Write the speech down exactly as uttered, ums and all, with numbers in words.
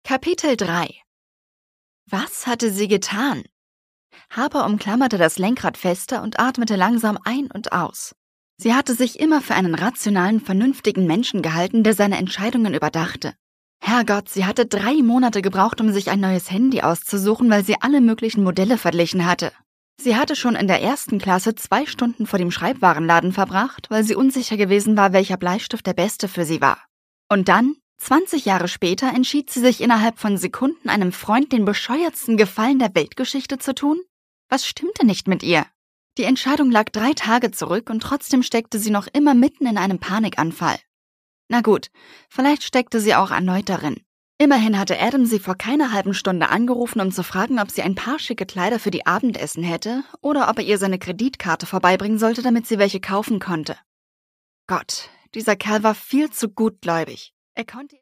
Kapitel drei. Was hatte sie getan? Harper umklammerte das Lenkrad fester und atmete langsam ein und aus. Sie hatte sich immer für einen rationalen, vernünftigen Menschen gehalten, der seine Entscheidungen überdachte. Herrgott, sie hatte drei Monate gebraucht, um sich ein neues Handy auszusuchen, weil sie alle möglichen Modelle verglichen hatte. Sie hatte schon in der ersten Klasse zwei Stunden vor dem Schreibwarenladen verbracht, weil sie unsicher gewesen war, welcher Bleistift der beste für sie war. Und dann, zwanzig Jahre später, entschied sie sich innerhalb von Sekunden, einem Freund den bescheuertsten Gefallen der Weltgeschichte zu tun? Was stimmte nicht mit ihr? Die Entscheidung lag drei Tage zurück und trotzdem steckte sie noch immer mitten in einem Panikanfall. Na gut, vielleicht steckte sie auch erneut darin. Immerhin hatte Adam sie vor keiner halben Stunde angerufen, um zu fragen, ob sie ein paar schicke Kleider für die Abendessen hätte oder ob er ihr seine Kreditkarte vorbeibringen sollte, damit sie welche kaufen konnte. Gott, dieser Kerl war viel zu gutgläubig. Er konnte